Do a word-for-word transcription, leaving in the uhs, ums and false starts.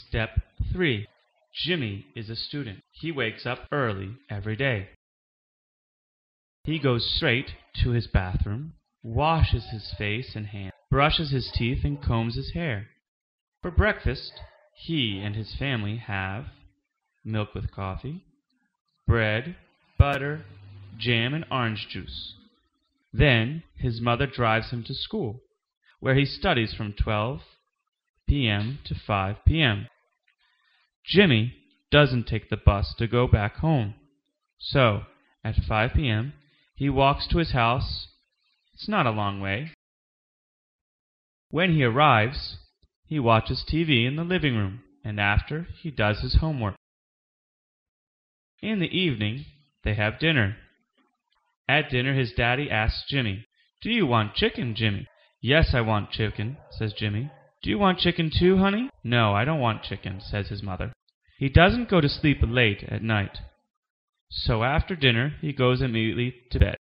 Step three. Jimmy is a student. He wakes up early every day. He goes straight to his bathroom, washes his face and hands, brushes his teeth, and combs his hair. For breakfast, he and his family have milk with coffee, bread, butter, jam, and orange juice. Then his mother drives him to school, where he studies from twelve p m to five p m Jimmy doesn't take the bus to go back home, so at five p m he walks to his house. It's not a long way. When he arrives, he watches T V in the living room, and after, he does his homework. In the evening, they have dinner. At dinner, his daddy asks Jimmy, "Do you want chicken, Jimmy?" "Yes, I want chicken," says Jimmy. "Do you want chicken too, honey?" "No, I don't want chicken," says his mother. He doesn't go to sleep late at night, so after dinner he goes immediately to bed.